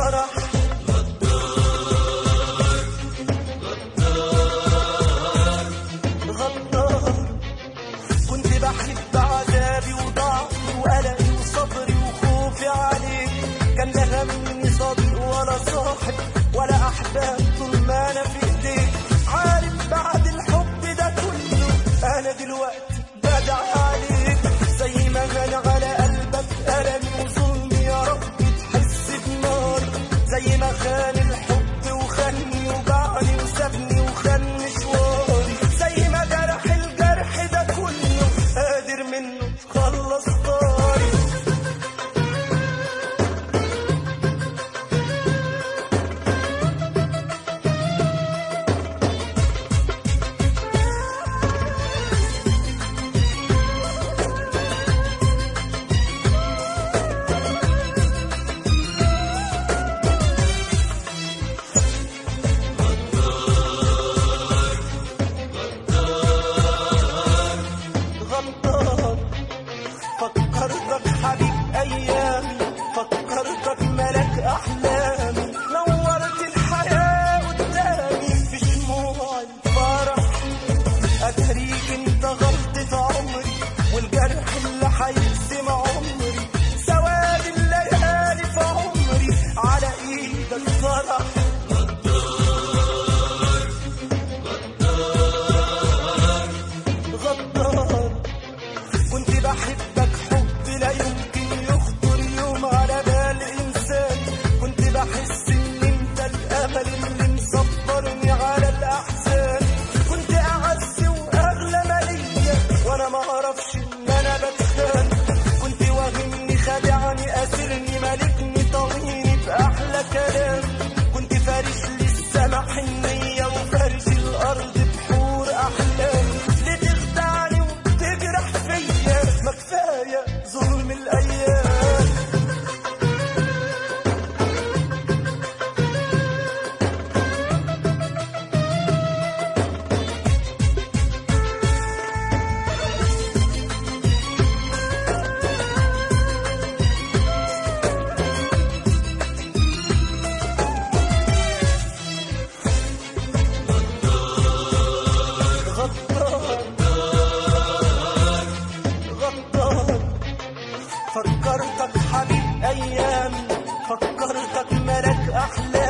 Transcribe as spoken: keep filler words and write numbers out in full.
فرح. غدار كنت بحب عذابي وضعفي وقلقي وصبري وخوفي عليك. كان لا مني صديق ولا صاحب ولا احباب طول ما انا في ايديك. عارف بعد الحب ده كله انا دلوقتي بدعي عليك. زي ما غنى على قلبك ألمي وظلمي يا رب تحس بنار. زي ما خان الحب وخاني وباعني وسابني وخان مشواري. زي ما جرح الجرح ده كله قادر منه تخلص طاري. غدار فكرتك حبيب ايامي، فكرتك ملك احلامي. نورت الحياه قدامي في شموع الفرح. اتريك انت غلطة عمري والجرح اللي هيقسم عمري. سواد الليالي في عمري على ايدك فرح. غدار كنت بحبك حب لا يمكن يخطر يوم على بال انسان. كنت بحس ان انت الامل اللي مصبرني على الاحزان. كنت اعز واغلى مالية وانا ما اعرفش ان انا بتخان. كنت واهمني خادعني اسرني مالكني طويني باحلى كلام. كنت فارش للسما حنية وفارش الارض بحور احلام. لتخدعني وتجرح فيا ما كفاية ظلم الايام. غدار غدار فكرتك حبيب ايامي، فكرتك ملك احلامي.